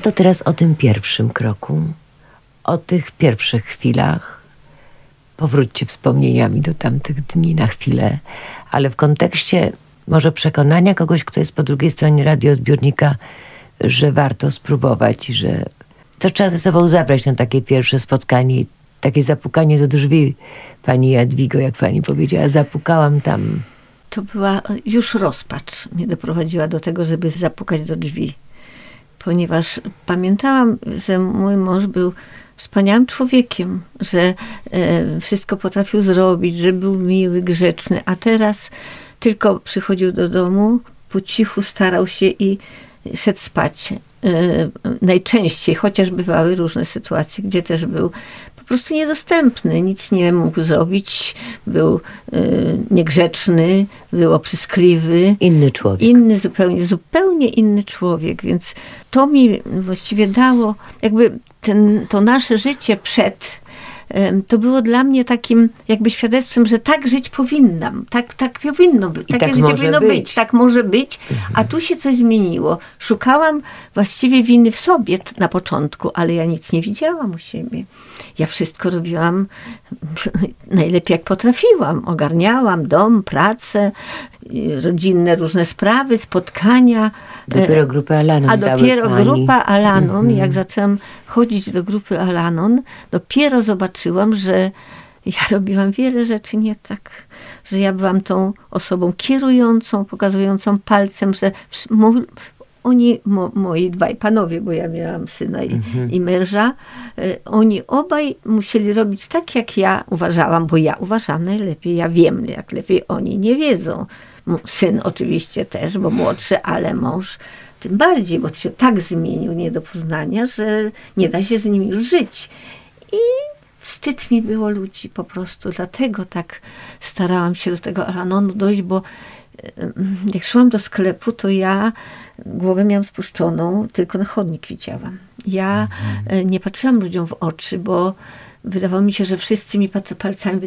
to teraz o tym pierwszym kroku, o tych pierwszich chwilach. Powróćcie wspomnieniami do tamtych dni na chwilę, ale w kontekście może przekonania kogoś, kto jest po drugiej stronie radioodbiornika, że warto spróbować i że co trzeba ze sobą zabrać na takie pierwsze spotkanie, takie zapukanie do drzwi. Pani Jadwigo, jak pani powiedziała, zapukałam tam. To była już rozpacz, mnie doprowadziła do tego, żeby zapukać do drzwi. Ponieważ pamiętałam, że mój mąż był wspaniałym człowiekiem, że wszystko potrafił zrobić, że był miły, grzeczny, a teraz tylko przychodził do domu, po cichu starał się i szedł spać. Najczęściej, chociaż bywały różne sytuacje, gdzie też był po prostu niedostępny, nic nie mógł zrobić, był niegrzeczny, był opryskliwy. Inny człowiek. Inny, zupełnie inny człowiek, więc to mi właściwie dało, jakby to nasze życie to było dla mnie takim jakby świadectwem, że tak żyć powinnam, tak powinno być, takie życie powinno być, tak może być, a tu się coś zmieniło. Szukałam właściwie winy w sobie na początku, ale ja nic nie widziałam u siebie. Ja wszystko robiłam najlepiej jak potrafiłam. Ogarniałam dom, pracę, rodzinne różne sprawy, spotkania. Dopiero grupę Al-Anon A dopiero grupa Al-Anon, jak zaczęłam chodzić do grupy Al-Anon, dopiero zobaczyłam, że ja robiłam wiele rzeczy nie tak. Że ja byłam tą osobą kierującą, pokazującą palcem, że oni, moi dwaj panowie, bo ja miałam syna i męża, oni obaj musieli robić tak, jak ja uważałam, bo ja uważam najlepiej, ja wiem, jak lepiej oni nie wiedzą. Syn oczywiście też, bo młodszy, ale mąż tym bardziej, bo się tak zmienił nie do poznania, że nie da się z nim już żyć. I wstyd mi było ludzi po prostu, dlatego tak starałam się do tego Al-Anonu dojść, bo jak szłam do sklepu, to ja głowę miałam spuszczoną, tylko na chodnik widziałam. Ja nie patrzyłam ludziom w oczy, bo wydawało mi się, że wszyscy mi palcami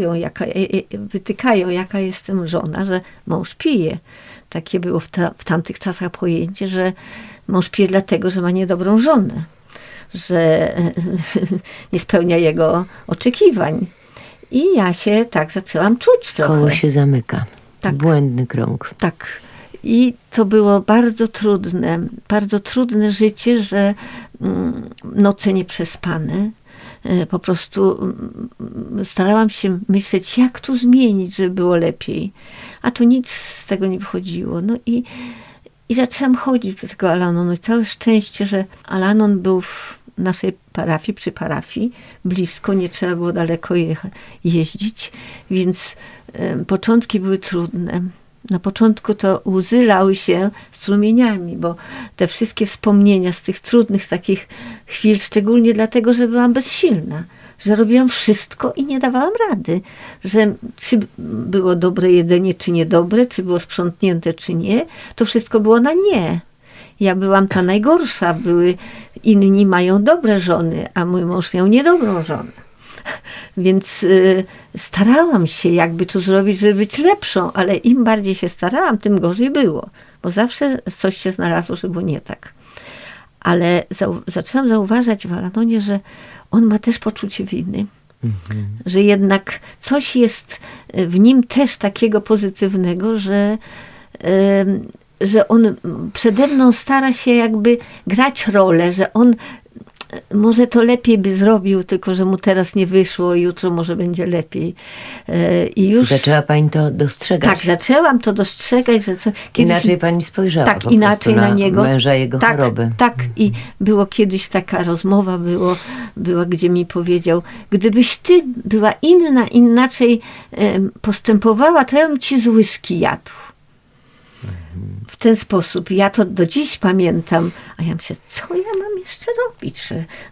wytykają, jaka jestem żona, że mąż pije. Takie było w tamtych czasach pojęcie, że mąż pije dlatego, że ma niedobrą żonę, że nie spełnia jego oczekiwań. I ja się tak zaczęłam czuć trochę. Koło się zamyka. Tak. Błędny krąg. Tak. I to było bardzo trudne życie, że noce nieprzespane. Po prostu starałam się myśleć, jak tu zmienić, żeby było lepiej. A tu nic z tego nie wychodziło. No i zaczęłam chodzić do tego Al-Anonu. I całe szczęście, że Al-Anon był w naszej parafii, przy parafii, blisko, nie trzeba było daleko jeździć, więc początki były trudne. Na początku to łzy lały się strumieniami, bo te wszystkie wspomnienia z tych trudnych takich chwil, szczególnie dlatego, że byłam bezsilna, że robiłam wszystko i nie dawałam rady, że czy było dobre jedzenie, czy niedobre, czy było sprzątnięte, czy nie, to wszystko było na nie. Ja byłam ta najgorsza, inni mają dobre żony, a mój mąż miał niedobrą żonę. Więc starałam się jakby to zrobić, żeby być lepszą, ale im bardziej się starałam, tym gorzej było. Bo zawsze coś się znalazło, że było nie tak. Ale zaczęłam zauważać w Al-Anonie, że on ma też poczucie winy. Że jednak coś jest w nim też takiego pozytywnego, że on przede mną stara się jakby grać rolę, że on może to lepiej by zrobił, tylko że mu teraz nie wyszło i jutro może będzie lepiej. I już zaczęła pani to dostrzegać. Tak, zaczęłam to dostrzegać, że inaczej pani spojrzała tak, inaczej na niego. Męża, jego choroby. Tak, i było kiedyś taka rozmowa, była, gdzie mi powiedział, gdybyś ty była inaczej postępowała, to ja bym ci z łyżki jadł. W ten sposób. Ja to do dziś pamiętam. A ja myślę, co ja mam jeszcze robić,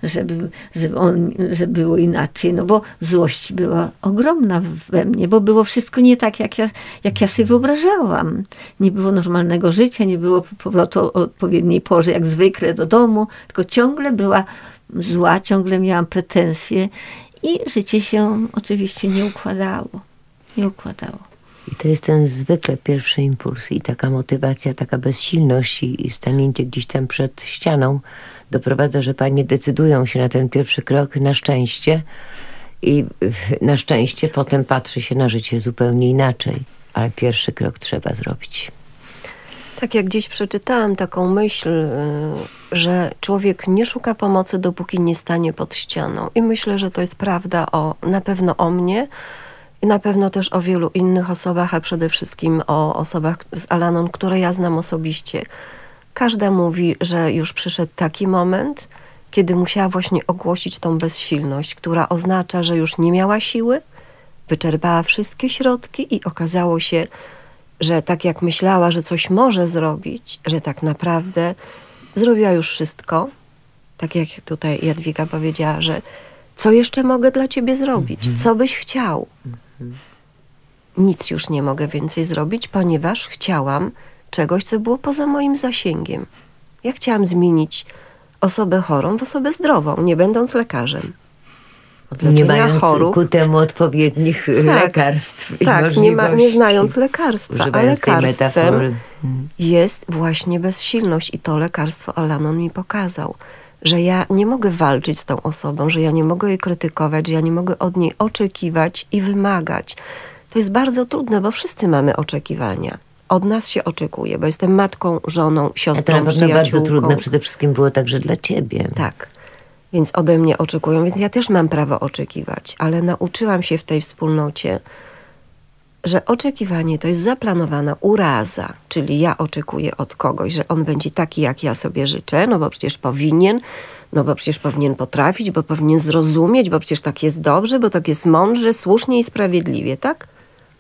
żeby było inaczej. No bo złość była ogromna we mnie, bo było wszystko nie tak, jak ja sobie wyobrażałam. Nie było normalnego życia, nie było powrotu o odpowiedniej porze, jak zwykle do domu, tylko ciągle była zła, ciągle miałam pretensje i życie się oczywiście nie układało. I to jest ten zwykle pierwszy impuls i taka motywacja, taka bezsilność i stanięcie gdzieś tam przed ścianą doprowadza, że panie decydują się na ten pierwszy krok na szczęście i na szczęście potem patrzy się na życie zupełnie inaczej. Ale pierwszy krok trzeba zrobić. Tak jak gdzieś przeczytałam taką myśl, że człowiek nie szuka pomocy, dopóki nie stanie pod ścianą. I myślę, że to jest prawda na pewno o mnie i na pewno też o wielu innych osobach, a przede wszystkim o osobach z Al-Anon, które ja znam osobiście. Każda mówi, że już przyszedł taki moment, kiedy musiała właśnie ogłosić tą bezsilność, która oznacza, że już nie miała siły, wyczerpała wszystkie środki i okazało się, że tak jak myślała, że coś może zrobić, że tak naprawdę zrobiła już wszystko. Tak jak tutaj Jadwiga powiedziała, że co jeszcze mogę dla ciebie zrobić? Co byś chciał? Nic już nie mogę więcej zrobić, ponieważ chciałam czegoś, co było poza moim zasięgiem. Ja chciałam zmienić osobę chorą w osobę zdrową, nie będąc lekarzem. Nie mając ku temu odpowiednich lekarstw i możliwości. Nie znając lekarstwa, a lekarstwem jest właśnie bezsilność i to lekarstwo Al-Anon mi pokazał, że ja nie mogę walczyć z tą osobą, że ja nie mogę jej krytykować, że ja nie mogę od niej oczekiwać i wymagać. To jest bardzo trudne, bo wszyscy mamy oczekiwania. Od nas się oczekuje, bo jestem matką, żoną, siostrą, to na pewno przyjaciółką. bardzo trudne przede wszystkim było także dla ciebie. Tak. Więc ode mnie oczekują, więc ja też mam prawo oczekiwać. Ale nauczyłam się w tej wspólnocie, że oczekiwanie to jest zaplanowana uraza. Czyli ja oczekuję od kogoś, że on będzie taki, jak ja sobie życzę, no bo przecież powinien, no bo przecież powinien potrafić, bo powinien zrozumieć, bo przecież tak jest dobrze, bo tak jest mądrze, słusznie i sprawiedliwie, tak?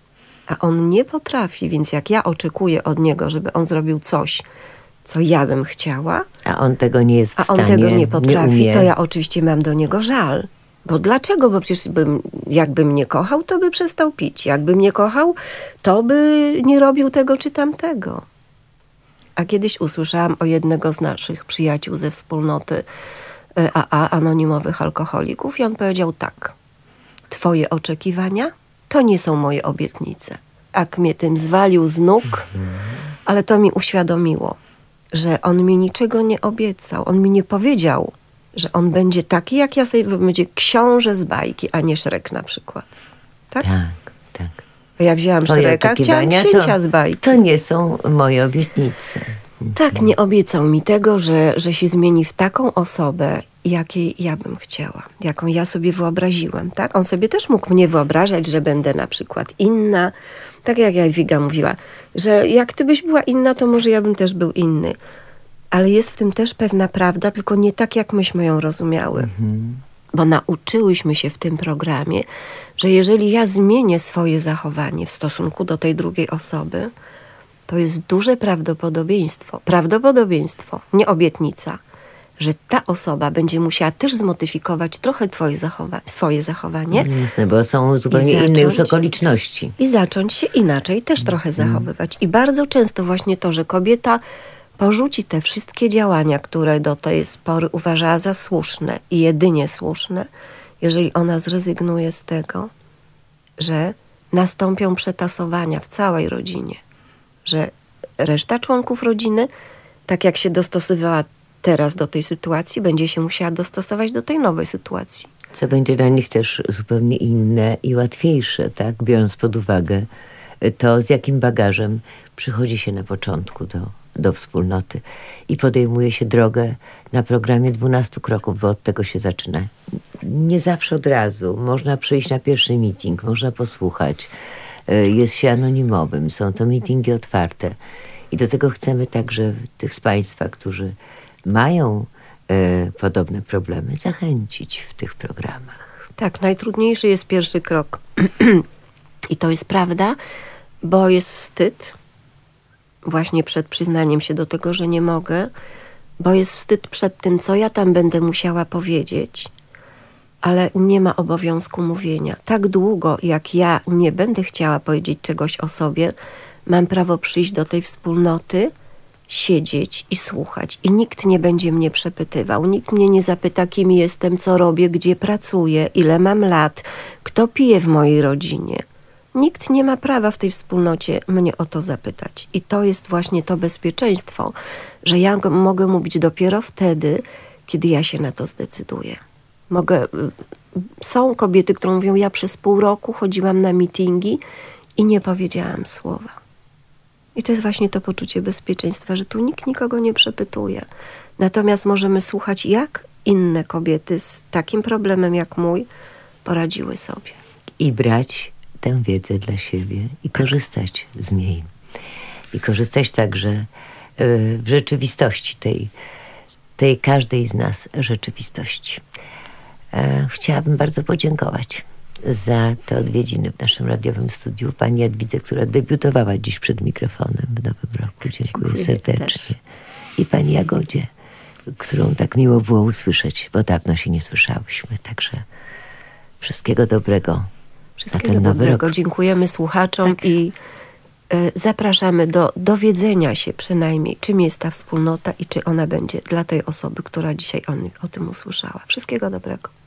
A on nie potrafi, więc jak ja oczekuję od niego, żeby on zrobił coś, co ja bym chciała, a on tego nie jest w stanie, a on tego nie potrafi, nie to ja oczywiście mam do niego żal. Bo dlaczego? Bo przecież jakbym nie kochał, to by przestał pić. Jakbym nie kochał, to by nie robił tego czy tamtego. A kiedyś usłyszałam o jednego z naszych przyjaciół ze wspólnoty AA, anonimowych alkoholików, i on powiedział tak: twoje oczekiwania to nie są moje obietnice. Jak mnie tym zwalił z nóg, ale to mi uświadomiło, że on mi niczego nie obiecał. On mi nie powiedział, że on będzie taki, jak ja sobie, będzie książę z bajki, a nie Szrek na przykład. Tak? Tak. Bo ja wzięłam Szreka, chciałam księcia z bajki. To nie są moje obietnice. Tak, nie obiecał mi tego, że się zmieni w taką osobę, jakiej ja bym chciała, jaką ja sobie wyobraziłam. Tak? On sobie też mógł mnie wyobrażać, że będę na przykład inna. Tak jak Jadwiga mówiła, że jak ty byś była inna, to może ja bym też był inny. Ale jest w tym też pewna prawda, tylko nie tak, jak myśmy ją rozumiały. Bo nauczyłyśmy się w tym programie, że jeżeli ja zmienię swoje zachowanie w stosunku do tej drugiej osoby, to jest duże prawdopodobieństwo, nie obietnica, że ta osoba będzie musiała też zmodyfikować trochę swoje zachowanie. Jasne, bo są zupełnie inne już okoliczności. I zacząć się inaczej też trochę zachowywać. I bardzo często właśnie to, że kobieta porzuci te wszystkie działania, które do tej pory uważała za słuszne i jedynie słuszne, jeżeli ona zrezygnuje z tego, że nastąpią przetasowania w całej rodzinie, że reszta członków rodziny, tak jak się dostosowała teraz do tej sytuacji, będzie się musiała dostosować do tej nowej sytuacji. Co będzie dla nich też zupełnie inne i łatwiejsze, tak? Biorąc pod uwagę to, z jakim bagażem przychodzi się na początku do wspólnoty i podejmuje się drogę na programie 12 kroków, bo od tego się zaczyna. Nie zawsze od razu. Można przyjść na pierwszy meeting, można posłuchać. Jest się anonimowym, są to meetingi otwarte. I do tego chcemy także tych z Państwa, którzy mają podobne problemy, zachęcić w tych programach. Tak, najtrudniejszy jest pierwszy krok. I to jest prawda, bo jest wstyd właśnie przed przyznaniem się do tego, że nie mogę, bo jest wstyd przed tym, co ja tam będę musiała powiedzieć, ale nie ma obowiązku mówienia. Tak długo, jak ja nie będę chciała powiedzieć czegoś o sobie, mam prawo przyjść do tej wspólnoty, siedzieć i słuchać. I nikt nie będzie mnie przepytywał. Nikt mnie nie zapyta, kim jestem, co robię, gdzie pracuję, ile mam lat, kto pije w mojej rodzinie. Nikt nie ma prawa w tej wspólnocie mnie o to zapytać. I to jest właśnie to bezpieczeństwo, że ja mogę mówić dopiero wtedy, kiedy ja się na to zdecyduję. Są kobiety, które mówią, ja przez pół roku chodziłam na mityngi i nie powiedziałam słowa. I to jest właśnie to poczucie bezpieczeństwa, że tu nikt nikogo nie przepytuje. Natomiast możemy słuchać, jak inne kobiety z takim problemem jak mój poradziły sobie. I brać tę wiedzę dla siebie i korzystać z niej. I korzystać także w rzeczywistości, tej każdej z nas rzeczywistości. Chciałabym bardzo podziękować za te odwiedziny w naszym radiowym studiu pani Jadwidze, która debiutowała dziś przed mikrofonem w nowym roku. Dziękuję serdecznie. I pani Jagodzie, którą tak miło było usłyszeć, bo dawno się nie słyszałyśmy. Także wszystkiego dobrego. Wszystkiego dobrego. Dziękujemy słuchaczom i zapraszamy do dowiedzenia się przynajmniej, czym jest ta wspólnota i czy ona będzie dla tej osoby, która dzisiaj o tym usłyszała. Wszystkiego dobrego.